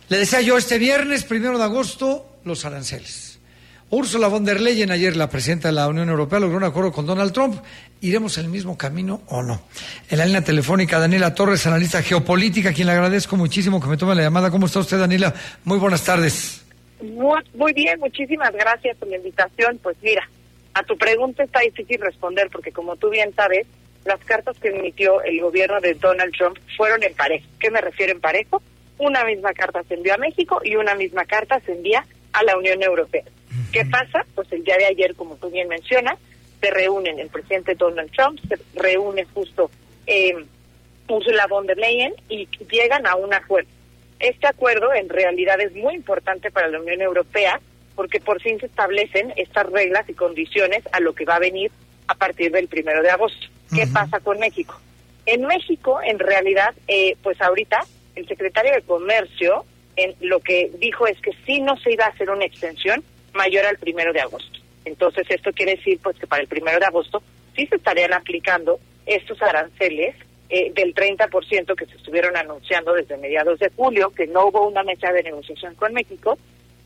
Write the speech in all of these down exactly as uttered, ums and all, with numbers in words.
Le decía yo, este viernes, primero de agosto, los aranceles. Ursula von der Leyen, ayer la presidenta de la Unión Europea, logró un acuerdo con Donald Trump. ¿Iremos en el mismo camino o no? En la línea telefónica, Daniela Torres, analista geopolítica, a quien le agradezco muchísimo que me tome la llamada. ¿Cómo está usted, Daniela? Muy buenas tardes. Muy, muy bien, muchísimas gracias por la invitación. Pues mira, a tu pregunta está difícil responder porque, como tú bien sabes, las cartas que emitió el gobierno de Donald Trump fueron en parejo. ¿Qué me refiero en parejo? Una misma carta se envió a México y una misma carta se envía a la Unión Europea. Uh-huh. ¿Qué pasa? Pues el día de ayer, como tú bien mencionas, se reúnen el presidente Donald Trump, se reúne justo eh, Ursula von der Leyen y llegan a un acuerdo. Este acuerdo en realidad es muy importante para la Unión Europea porque por fin se establecen estas reglas y condiciones a lo que va a venir a partir del primero de agosto. ¿Qué uh-huh. pasa con México? En México, en realidad, eh, pues ahorita el secretario de Comercio en lo que dijo es que sí no se iba a hacer una extensión mayor al primero de agosto. Entonces esto quiere decir pues que para el primero de agosto sí se estarían aplicando estos aranceles eh, del treinta por ciento que se estuvieron anunciando desde mediados de julio, que no hubo una mesa de negociación con México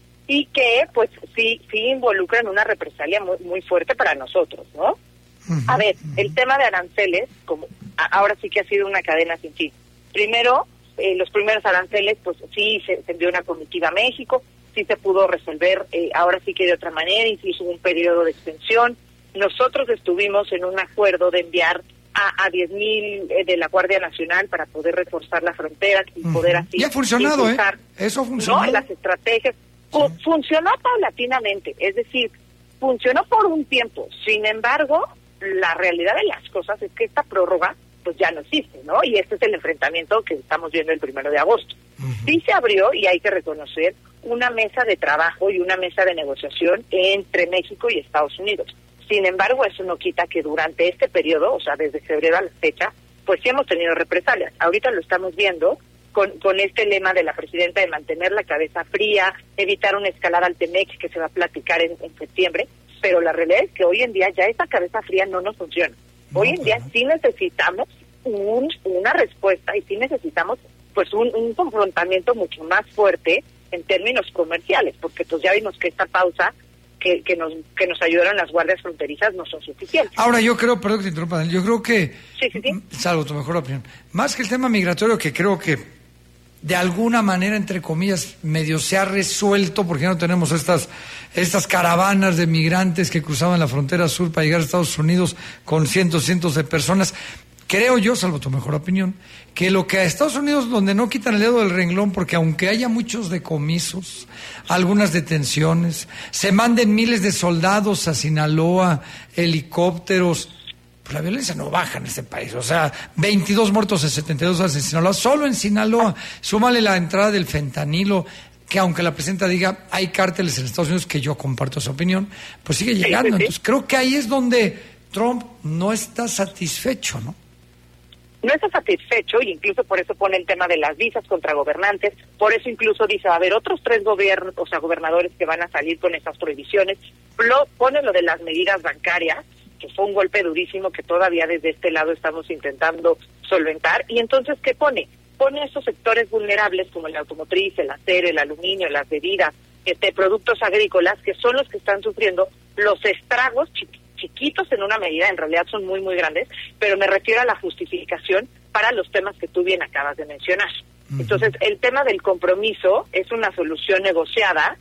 y que pues sí sí involucran una represalia muy, muy fuerte para nosotros, ¿no? Uh-huh. A ver, el tema de aranceles, como a, ahora sí que ha sido una cadena sin fin. Primero, eh, los primeros aranceles, pues sí se, se envió una comitiva a México, sí se pudo resolver, eh, ahora sí que de otra manera, incluso un periodo de extensión. Nosotros estuvimos en un acuerdo de enviar a, a diez mil eh, de la Guardia Nacional para poder reforzar la frontera y uh-huh. poder así... Y ha funcionado, impulsar, ¿eh? Eso funcionó. ¿no? Las estrategias. Sí. Funcionó paulatinamente, es decir, funcionó por un tiempo. Sin embargo, la realidad de las cosas es que esta prórroga pues ya no existe, ¿no? Y este es el enfrentamiento que estamos viendo el primero de agosto. Uh-huh. Sí se abrió, y hay que reconocer, una mesa de trabajo y una mesa de negociación entre México y Estados Unidos. Sin embargo, eso no quita que durante este periodo, o sea, desde febrero a la fecha, pues sí hemos tenido represalias. Ahorita lo estamos viendo con, con este lema de la presidenta de mantener la cabeza fría, evitar una escalada al T-M E C que se va a platicar en, en septiembre, pero la realidad es que hoy en día ya esa cabeza fría no nos funciona. No, hoy en día no. sí necesitamos un, una respuesta y sí necesitamos pues un, un confrontamiento mucho más fuerte en términos comerciales, porque pues ya vimos que esta pausa que, que nos que nos ayudaron las guardias fronterizas no son suficientes. Ahora yo creo, perdón que te interrumpa, yo creo que, sí, sí, sí. salvo tu mejor opinión, más que el tema migratorio, que creo que de alguna manera, entre comillas, medio se ha resuelto, porque ya no tenemos estas estas caravanas de migrantes que cruzaban la frontera sur para llegar a Estados Unidos con cientos, cientos de personas. Creo yo, salvo tu mejor opinión, que lo que a Estados Unidos, donde no quitan el dedo del renglón, porque aunque haya muchos decomisos, algunas detenciones, se manden miles de soldados a Sinaloa, helicópteros, pues la violencia no baja en este país. O sea, veintidós muertos en setenta y dos horas en Sinaloa, solo en Sinaloa. Súmale la entrada del fentanilo, que aunque la presidenta diga hay cárteles en Estados Unidos, que yo comparto esa opinión, pues sigue llegando. Sí, sí, sí. Entonces creo que ahí es donde Trump no está satisfecho, ¿no? No está satisfecho, y incluso por eso pone el tema de las visas contra gobernantes, por eso incluso dice, va a haber otros tres gobiernos, o sea, gobernadores que van a salir con esas prohibiciones. Lo, pone lo de las medidas bancarias, que fue un golpe durísimo que todavía desde este lado estamos intentando solventar. Y entonces, ¿qué pone? Pone esos sectores vulnerables como el automotriz, el acero, el aluminio, las bebidas, este, productos agrícolas, que son los que están sufriendo los estragos chiquitos, chiquitos en una medida, en realidad son muy, muy grandes, pero me refiero a la justificación para los temas que tú bien acabas de mencionar. Uh-huh. Entonces, el tema del compromiso es una solución negociada,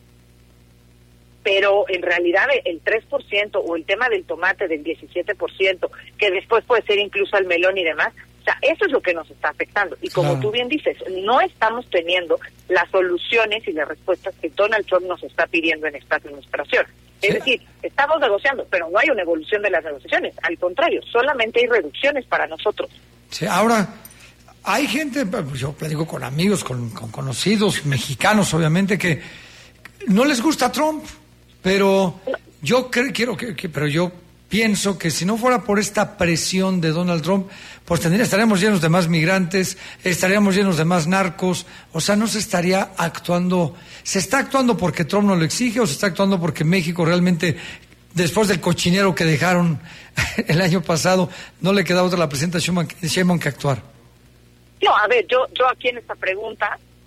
pero en realidad el tres por ciento o el tema del tomate del diecisiete por ciento, que después puede ser incluso el melón y demás, o sea, eso es lo que nos está afectando. Y como claro. tú bien dices, no estamos teniendo las soluciones y las respuestas que Donald Trump nos está pidiendo en esta administración. Es sí. decir, estamos negociando, pero no hay una evolución de las negociaciones. Al contrario, solamente hay reducciones para nosotros. Sí, ahora, hay gente, yo platico con amigos, con, con conocidos, mexicanos obviamente, que no les gusta Trump, pero no. yo creo, quiero que, que, pero yo pienso que si no fuera por esta presión de Donald Trump, pues tendría, estaríamos llenos de más migrantes, estaríamos llenos de más narcos, o sea, no se estaría actuando, ¿se está actuando porque Trump no lo exige o se está actuando porque México realmente, después del cochinero que dejaron el año pasado, no le queda otra a la presidenta Sheinbaum que actuar? No, a ver, yo, yo aquí en esta pregunta,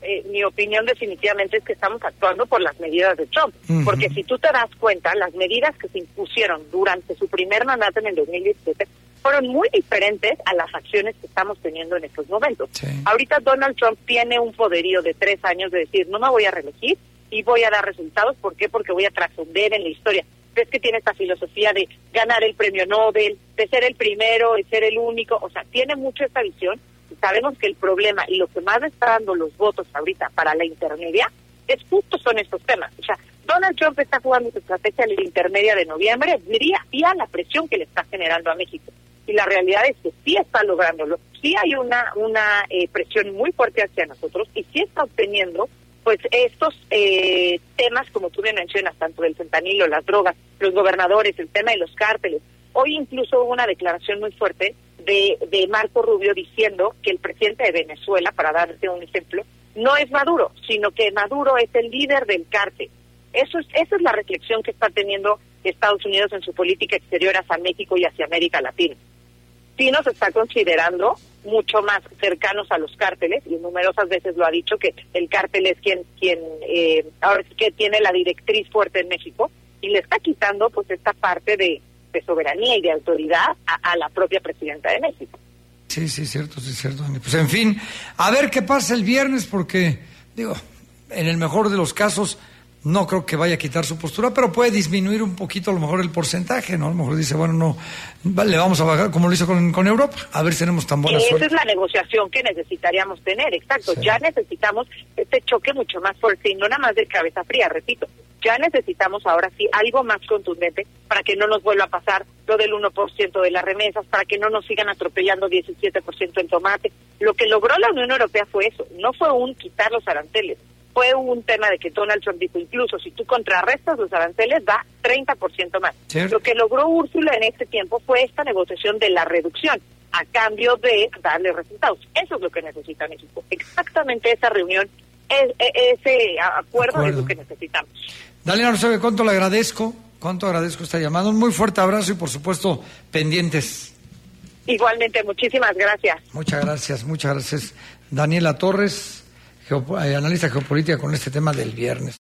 eh, mi opinión definitivamente es que estamos actuando por las medidas de Trump. Uh-huh. Porque si tú te das cuenta, las medidas que se impusieron durante su primer mandato en el dos mil diecisiete fueron muy diferentes a las acciones que estamos teniendo en estos momentos. Sí. Ahorita Donald Trump tiene un poderío de tres años de decir, no me voy a reelegir y voy a dar resultados. ¿Por qué? Porque voy a trascender en la historia. Ves que tiene esta filosofía de ganar el premio Nobel, de ser el primero, de ser el único. O sea, tiene mucho esta visión. Y sabemos que el problema y lo que más está dando los votos ahorita para la intermedia es justo son estos temas. O sea, Donald Trump está jugando su estrategia en la intermedia de noviembre, diría, y a la presión que le está generando a México. Y la realidad es que sí está lográndolo, sí hay una una eh, presión muy fuerte hacia nosotros y sí está obteniendo pues estos eh, temas, como tú bien mencionas, tanto del fentanilo, las drogas, los gobernadores, el tema de los cárteles. Hoy incluso hubo una declaración muy fuerte de, de Marco Rubio diciendo que el presidente de Venezuela, para darte un ejemplo, no es Maduro, sino que Maduro es el líder del cártel. Eso es, esa es la reflexión que está teniendo Estados Unidos en su política exterior hacia México y hacia América Latina. Sí nos está considerando mucho más cercanos a los cárteles, y numerosas veces lo ha dicho, que el cártel es quien quien eh, ahora sí que tiene la directriz fuerte en México, y le está quitando pues esta parte de, de soberanía y de autoridad a, a la propia presidenta de México. Sí, sí, cierto, sí, cierto. Pues en fin, a ver qué pasa el viernes, porque, digo, en el mejor de los casos, no creo que vaya a quitar su postura, pero puede disminuir un poquito a lo mejor el porcentaje, ¿no? A lo mejor dice, bueno, no, le vamos a bajar como lo hizo con, con Europa, a ver si tenemos tan buena Esa suerte. Esa es la negociación que necesitaríamos tener, exacto. Sí. Ya necesitamos este choque mucho más fuerte y no nada más de cabeza fría, repito. Ya necesitamos ahora sí algo más contundente para que no nos vuelva a pasar lo del uno por ciento de las remesas, para que no nos sigan atropellando diecisiete por ciento en tomate. Lo que logró la Unión Europea fue eso, no fue un quitar los aranceles. Fue un tema de que Donald Trump dijo, incluso si tú contrarrestas los aranceles, da treinta por ciento más. ¿Cierto? Lo que logró Úrsula en este tiempo fue esta negociación de la reducción, a cambio de darle resultados. Eso es lo que necesita México. Exactamente esa reunión, es, es, ese acuerdo, acuerdo es lo que necesitamos. Dalila, no sabe cuánto le agradezco, cuánto agradezco esta llamada. Un muy fuerte abrazo y, por supuesto, pendientes. Igualmente, muchísimas gracias. Muchas gracias, muchas gracias. Daniela Torres, Geop- eh, analista geopolítica, con este tema del viernes.